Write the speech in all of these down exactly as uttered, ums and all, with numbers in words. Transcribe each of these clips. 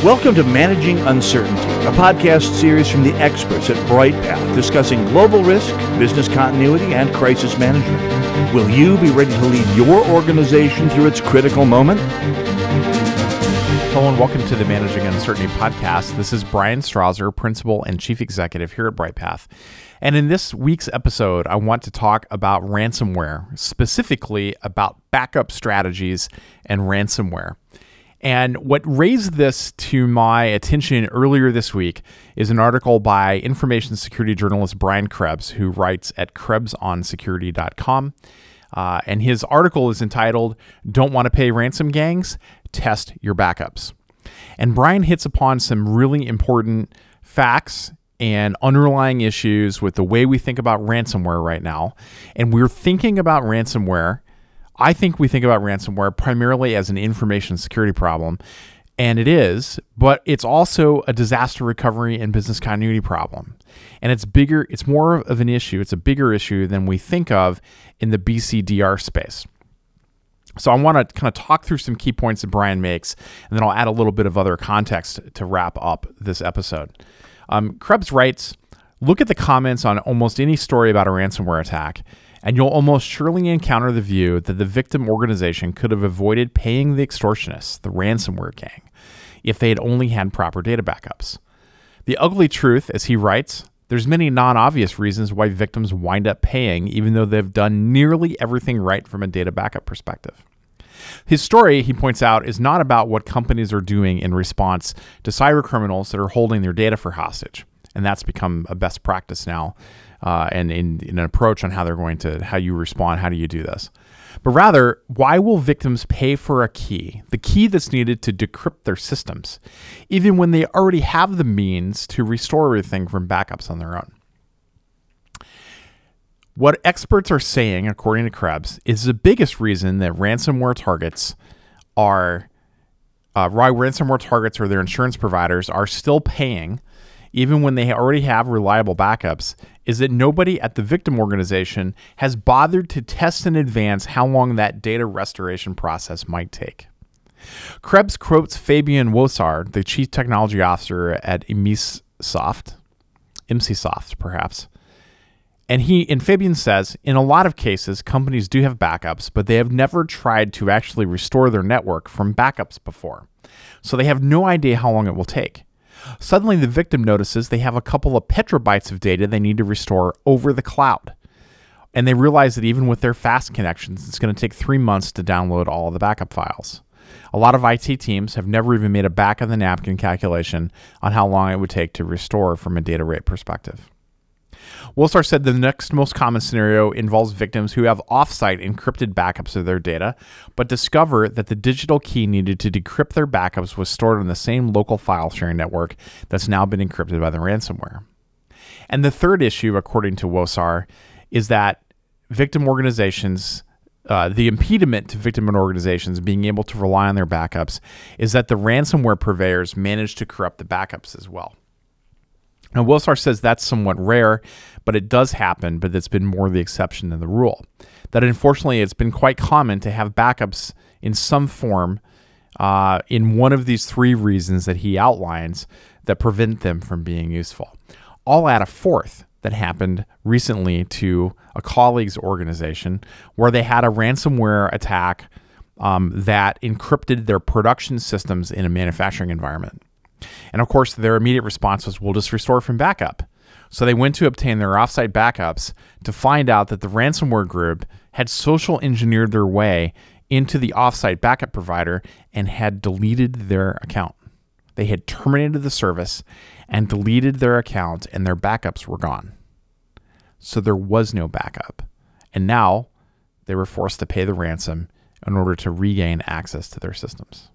Welcome to Managing Uncertainty, a podcast series from the experts at BrightPath discussing global risk, business continuity, and crisis management. Will you be ready to lead your organization through its critical moment? Hello and welcome to the Managing Uncertainty podcast. This is Brian Strawser, Principal and Chief Executive here at BrightPath. And in this week's episode, I want to talk about ransomware, specifically about backup strategies and ransomware. And what raised this to my attention earlier this week is an article by information security journalist Brian Krebs, who writes at krebs on security dot com. Uh, and his article is entitled, "Don't Want to Pay Ransom Gangs? Test Your Backups." And Brian hits upon some really important facts and underlying issues with the way we think about ransomware right now. And we're thinking about ransomware I think we think about ransomware primarily as an information security problem, and it is, but it's also a disaster recovery and business continuity problem. And it's bigger, it's more of an issue, it's a bigger issue than we think of in the B C D R space. So I want to kind of talk through some key points that Brian makes, and then I'll add a little bit of other context to wrap up this episode. Um, Krebs writes, "Look at the comments on almost any story about a ransomware attack, and you'll almost surely encounter the view that the victim organization could have avoided paying the extortionists, the ransomware gang, if they had only had proper data backups. The ugly truth," as he writes, "there's many non-obvious reasons why victims wind up paying even though they've done nearly everything right from a data backup perspective." His story, he points out, is not about what companies are doing in response to cyber criminals that are holding their data for hostage. And that's become a best practice now. Uh, and in, in an approach on how they're going to, how you respond, how do you do this? But rather, why will victims pay for a key, the key that's needed to decrypt their systems, even when they already have the means to restore everything from backups on their own? What experts are saying, according to Krebs, is the biggest reason that ransomware targets are, uh, why ransomware targets or their insurance providers are still paying, even when they already have reliable backups, is that nobody at the victim organization has bothered to test in advance how long that data restoration process might take. Krebs quotes Fabian Wossar, the Chief Technology Officer at Emisisoft, Emisisoft perhaps, and he and Fabian says, "In a lot of cases, companies do have backups, but they have never tried to actually restore their network from backups before, so they have no idea how long it will take. Suddenly, the victim notices they have a couple of petabytes of data they need to restore over the cloud. And they realize that even with their fast connections, it's going to take three months to download all of the backup files. A lot of I T teams have never even made a back of the napkin calculation on how long it would take to restore from a data rate perspective." Wossar said the next most common scenario involves victims who have off-site encrypted backups of their data, but discover that the digital key needed to decrypt their backups was stored on the same local file sharing network that's now been encrypted by the ransomware. And the third issue, according to Wossar, is that victim organizations, uh, the impediment to victim organizations being able to rely on their backups is that the ransomware purveyors manage to corrupt the backups as well. Now, Wossar says that's somewhat rare, but it does happen, but it's been more the exception than the rule. That unfortunately, it's been quite common to have backups in some form uh, in one of these three reasons that he outlines that prevent them from being useful. I'll add a fourth that happened recently to a colleague's organization where they had a ransomware attack um, that encrypted their production systems in a manufacturing environment. And of course, their immediate response was, we'll just restore from backup. So they went to obtain their offsite backups to find out that the ransomware group had social engineered their way into the offsite backup provider and had deleted their account. They had terminated the service and deleted their account, and their backups were gone. So there was no backup. And now they were forced to pay the ransom in order to regain access to their systems.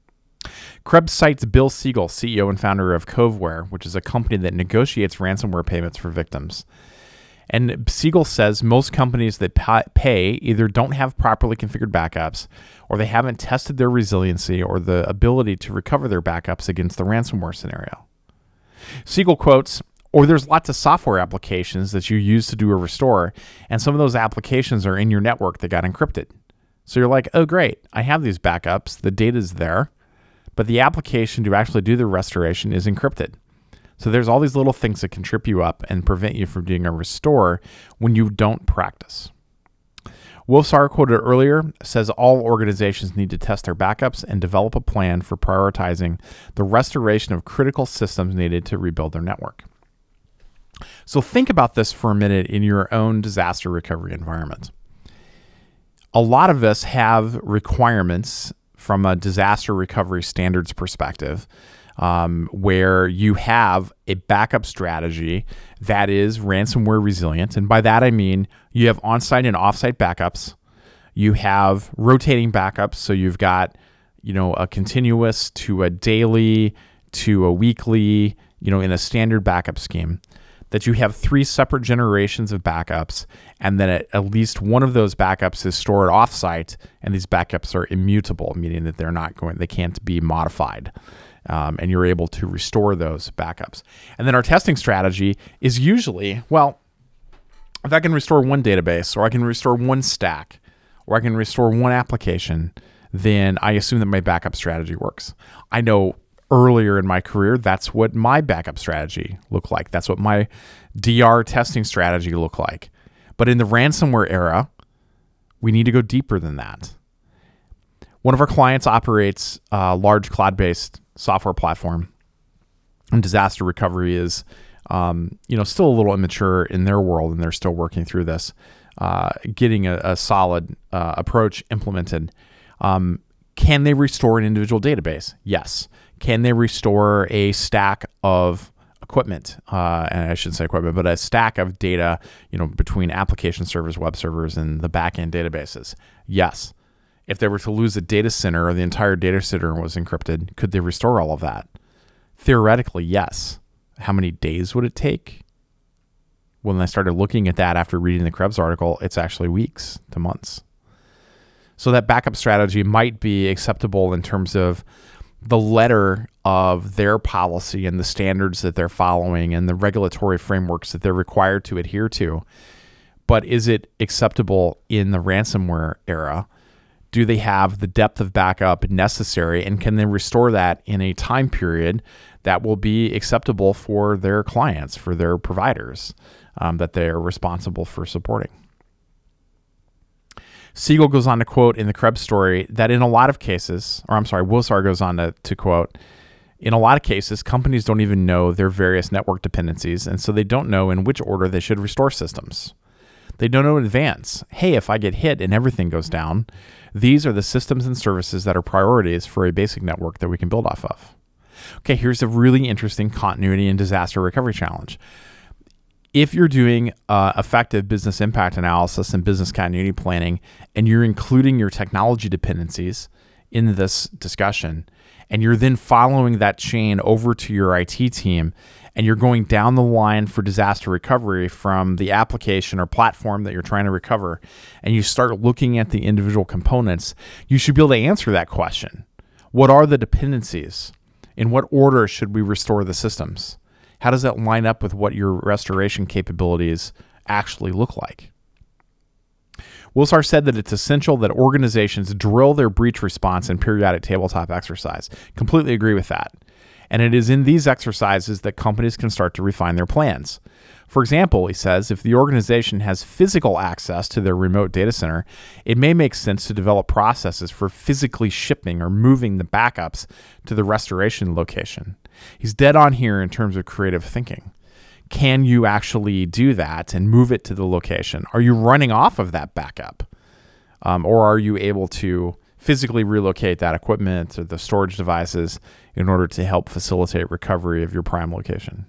Krebs cites Bill Siegel, C E O and founder of Coveware, which is a company that negotiates ransomware payments for victims. And Siegel says most companies that pay either don't have properly configured backups, or they haven't tested their resiliency or the ability to recover their backups against the ransomware scenario. Siegel quotes, "Or there's lots of software applications that you use to do a restore, and some of those applications are in your network that got encrypted. So you're like, oh great, I have these backups, the data's there, but the application to actually do the restoration is encrypted. So there's all these little things that can trip you up and prevent you from doing a restore when you don't practice. Wolfsar, quoted earlier, says all organizations need to test their backups and develop a plan for prioritizing the restoration of critical systems needed to rebuild their network. So think about this for a minute in your own disaster recovery environment. A lot of us have requirements from a disaster recovery standards perspective, um, where you have a backup strategy that is ransomware resilient. And by that, I mean you have on-site and off-site backups. You have rotating backups. So you've got, you know, a continuous to a daily to a weekly, you know, in a standard backup scheme, that you have three separate generations of backups, and then at, at least one of those backups is stored offsite, and these backups are immutable, meaning that they're not going, they can't be modified, um, and you're able to restore those backups. And then our testing strategy is usually, well, if I can restore one database, or I can restore one stack, or I can restore one application, then I assume that my backup strategy works. I know earlier in my career, that's what my backup strategy looked like. That's what my D R testing strategy looked like. But in the ransomware era, we need to go deeper than that. One of our clients operates a large cloud-based software platform, and disaster recovery is, um, you know, still a little immature in their world, and they're still working through this, uh, getting a, a solid uh, approach implemented. Um, can they restore an individual database? Yes. Can they restore a stack of equipment? Uh, and I shouldn't say equipment, but a stack of data, you know, between application servers, web servers, and the backend databases? Yes. If they were to lose a data center or the entire data center was encrypted, could they restore all of that? Theoretically, yes. How many days would it take? When I started looking at that after reading the Krebs article, it's actually weeks to months. So that backup strategy might be acceptable in terms of the letter of their policy and the standards that they're following and the regulatory frameworks that they're required to adhere to. But is it acceptable in the ransomware era? Do they have the depth of backup necessary, and can they restore that in a time period that will be acceptable for their clients, for their providers um, that they are responsible for supporting? Siegel goes on to quote in the Krebs story that in a lot of cases, or I'm sorry, Wolfsar goes on to, to quote, in a lot of cases, companies don't even know their various network dependencies, and so they don't know in which order they should restore systems. They don't know in advance, hey, if I get hit and everything goes down, these are the systems and services that are priorities for a basic network that we can build off of. Okay, here's a really interesting continuity and disaster recovery challenge. If you're doing uh, effective business impact analysis and business continuity planning, and you're including your technology dependencies in this discussion, and you're then following that chain over to your I T team, and you're going down the line for disaster recovery from the application or platform that you're trying to recover, and you start looking at the individual components, you should be able to answer that question. What are the dependencies? In what order should we restore the systems? How does that line up with what your restoration capabilities actually look like? Wolfsar said that it's essential that organizations drill their breach response in periodic tabletop exercise. Completely agree with that. And it is in these exercises that companies can start to refine their plans. For example, he says, if the organization has physical access to their remote data center, it may make sense to develop processes for physically shipping or moving the backups to the restoration location. He's dead on here in terms of creative thinking. Can you actually do that and move it to the location? Are you running off of that backup? Um, or are you able to physically relocate that equipment or the storage devices in order to help facilitate recovery of your prime location?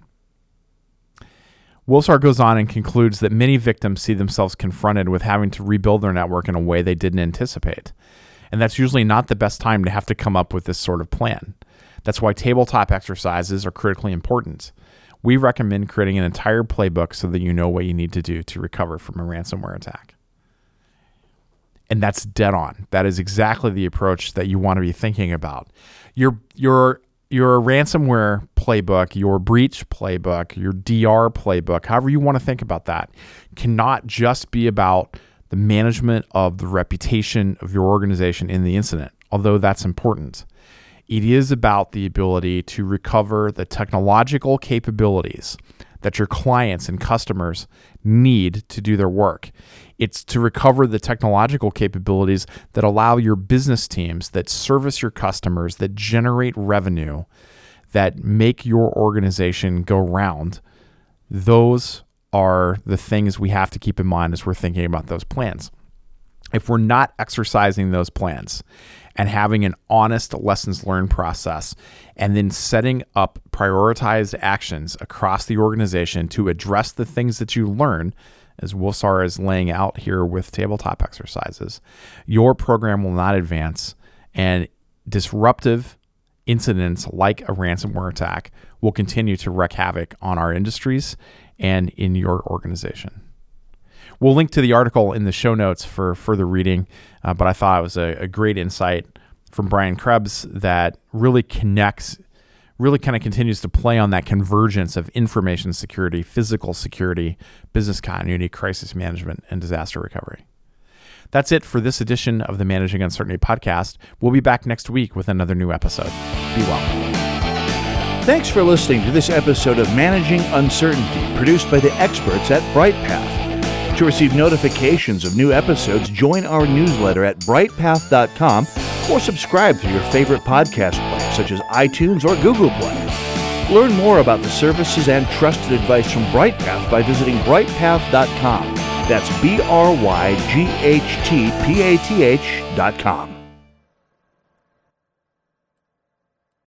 Wolfsar goes on and concludes that many victims see themselves confronted with having to rebuild their network in a way they didn't anticipate. And that's usually not the best time to have to come up with this sort of plan. That's why tabletop exercises are critically important. We recommend creating an entire playbook so that you know what you need to do to recover from a ransomware attack. And that's dead on. That is exactly the approach that you want to be thinking about. Your your your ransomware playbook, your breach playbook, your D R playbook, however you want to think about that, cannot just be about the management of the reputation of your organization in the incident, although that's important. It is about the ability to recover the technological capabilities that your clients and customers need to do their work. It's to recover the technological capabilities that allow your business teams that service your customers, that generate revenue, that make your organization go round. Those are the things we have to keep in mind as we're thinking about those plans. If we're not exercising those plans and having an honest lessons learned process, and then setting up prioritized actions across the organization to address the things that you learn, as Wilsar is laying out here with tabletop exercises, your program will not advance, and disruptive incidents like a ransomware attack will continue to wreak havoc on our industries and in your organization. We'll link to the article in the show notes for further reading, uh, but I thought it was a, a great insight from Brian Krebs that really connects, really kind of continues to play on that convergence of information security, physical security, business continuity, crisis management, and disaster recovery. That's it for this edition of the Managing Uncertainty podcast. We'll be back next week with another new episode. Be well. Thanks for listening to this episode of Managing Uncertainty, produced by the experts at BrightPath. To receive notifications of new episodes, join our newsletter at bright path dot com or subscribe through your favorite podcast player, such as iTunes or Google Play. Learn more about the services and trusted advice from BrightPath by visiting bright path dot com. That's B R Y G H T P A T H dot com.